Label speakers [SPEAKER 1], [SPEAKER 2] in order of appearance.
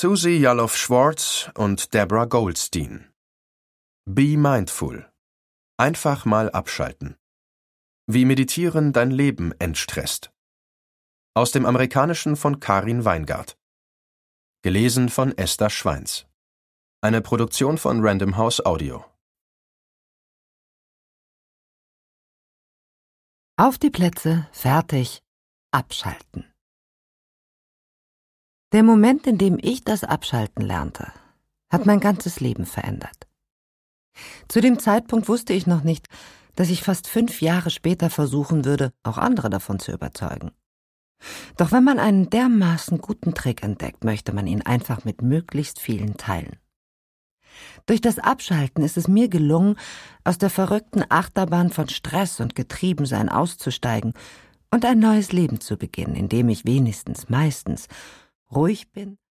[SPEAKER 1] Susie Yalof-Schwartz und Deborah Goldstein. Be Mindful. Einfach mal abschalten. Wie Meditieren dein Leben entstresst. Aus dem Amerikanischen von Karin Weingart. Gelesen von Esther Schweins. Eine Produktion von Random House Audio.
[SPEAKER 2] Auf die Plätze, fertig, abschalten. Der Moment, in dem ich das Abschalten lernte, hat mein ganzes Leben verändert. Zu dem Zeitpunkt wusste ich noch nicht, dass ich fast 5 Jahre später versuchen würde, auch andere davon zu überzeugen. Doch wenn man einen dermaßen guten Trick entdeckt, möchte man ihn einfach mit möglichst vielen teilen. Durch das Abschalten ist es mir gelungen, aus der verrückten Achterbahn von Stress und Getriebensein auszusteigen und ein neues Leben zu beginnen, in dem ich meistens ruhig bin